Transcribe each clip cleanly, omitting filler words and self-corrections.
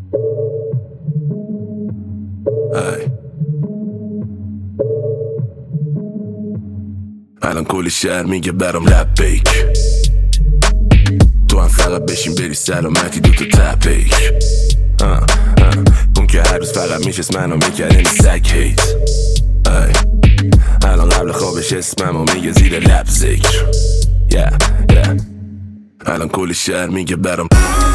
الان کل شهر میگه برام لب بیک، تو هم فقط بشین بری سلامتی دوتا تپیک. اون که هر روز فقط میشست منو میکرد این سگ هیت. الان قبل خوابش اسممو میگه زیر لب ذکر. الان کل شهر میگه برام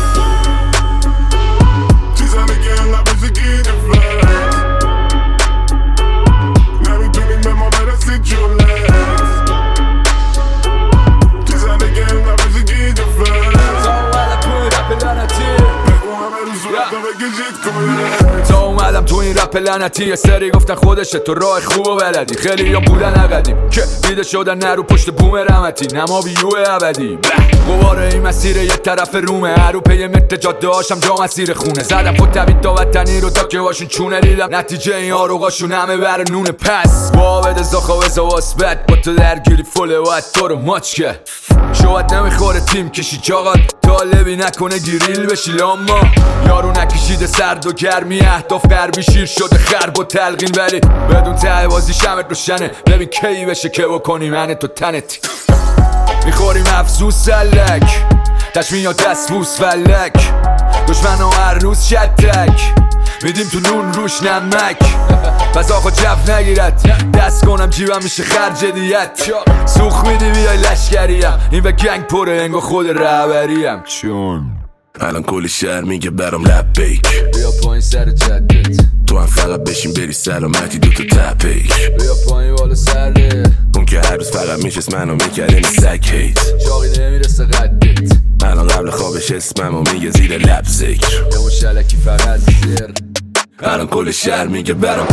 تا اومدم تو این رپ لعنتی یه سری گفتن خودشه تو راه خوب و بلدی، خیلی یا بودن عقدیم که دیده شدن نرو پشت بوم رحمتی، نما بیوه ابدی قواره این مسیر یه طرف رومه، هر رو پی متر جاده هاشم جا مسیر خونه، زدم خود تبید تا وطنی رو تا که باشون چونه دیدم نتیجه این آروغاشون همه بر نون پس با بده زاخوز و واسبت با تو درگیری فله وقت تو رو ماچ که شاید نمیخوره تیم کشی چاقات طالبی نکنه گریل بشی لاما یارو نکشیده سرد و گرمی اهداف غربی شیر شده خرب و تلقین ولی بدون ته بازی شمت روشنه ببین کی بشه که بکنی من تو تنتی میخوریم افزوز سلک تشمیه دست بوس فلک دشمن ها هر روز شدک میدیم تو نون روش نمک پس آقا جف نگیرد دست کنم جیبم میشه خرج دیت سوخ میدی بیای لشکریم این به گنگ پره انگا خود رهبریم چون الان کل شهر میگه برام لب بیک، بیا پایین سر جدت تو هم فقط بشین بری سلامتی دوتا تپیک. بیا پایین بالا سره اون که هر روز فقط میشست منو میکرد این سگ هیت. جاقی نمیرسه قدت الان قبل خوابش اسممو میگه زیر لب ذکر. یا مشلکی فقط زیر الان کل شهر میگه برام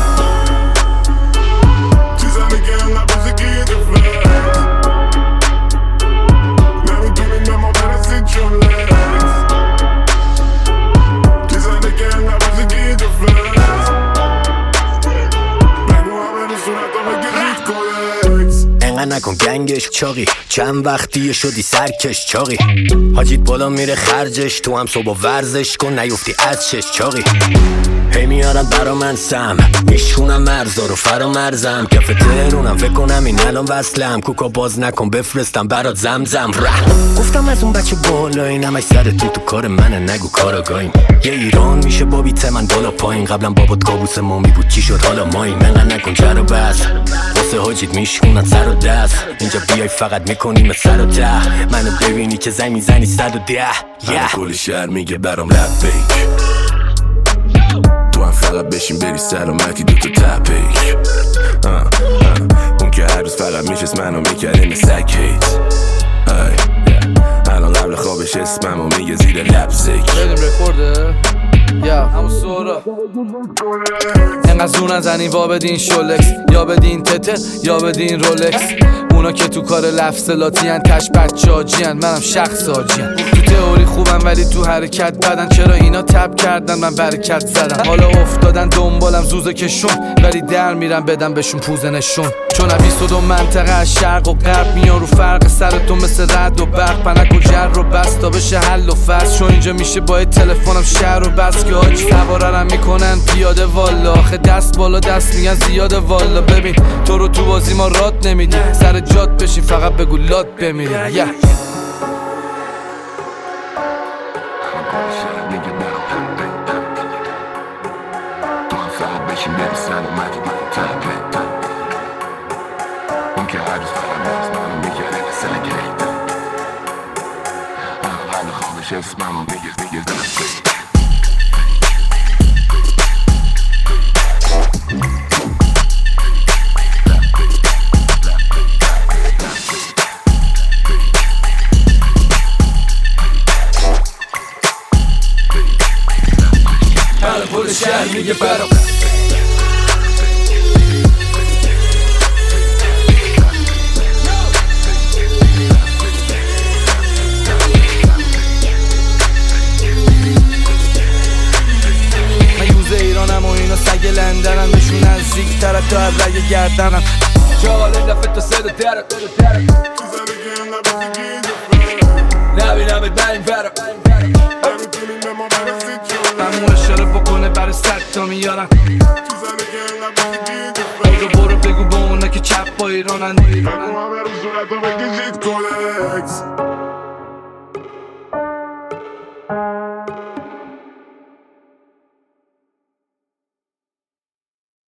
نکن گنگش چاقی چند وقتی شدی سرکش چاقی حاجیت بالا میره خرجش تو هم صبح ورزش کن نیفتی از چش چاقی هی میارن برا من سم میشونم مرزا رو فرامرزم کف تهرونم فکر کنم این الان وصلم کوکا باز نکن بفرستم برات زمزم گفتم از اون بچه بالا این همش سرتون تو کار منه نگو کاراگاهیم یه ایران میشه بابیت من بالا پایین قبلا بابات کابوس مامی بود چی شد حالا مایی منقدر نکن جر و بس واسه حاجیت میشونن سر و دست اینجا بیای فقط میکنیم سر و ته منو ببینی که زنگ میزنی 110 کل شهر میگه برام لب بیک، تو هم فقط بشین بری سلامتی دوتا تپیک. اون که هر روز فقط میشست منو میکرد این سگ هیت. الان قبل خوابش اسممو میگه زیر لب ذکر. بریم رکورده یا همون سورا انقدر زور نزنین وا بدین شولکس یا بدین تته یا بدین رولکس اونا که تو کار لفظلاتی هن تش بچاجی هن منم شخص آجی هن تو تئوری خوبم ولی تو حرکت بدن چرا اینا تب کردن من برکت زدم حالا افتادن دنبالم زوزه کشون ولی در میرم بدم بهشون پوزه نشون چون 22 منطقه از شرق و غرب میان رو فرق سرتون مثل رد و برق پنک و جر رو بس تا بشه حل و فصل چون اینجا میشه با تلفنم شهر و بس که حاج سواررم میکنن پیاده والا آخه دست بالا دست میگن زیاده والا ببین تو رو تو بازی ما رات نمیدی سر جات بشین فقط بگو لات بمیری کل شهر میگه برام من یوز ایرانم و اینا سگ لندنم بهشون نزدیک تره تا از رگ گردنم جال دفت تا سد و درک نبینم ات من این فرم میارن برو بگو به اونا که چپ با ایرانن Codex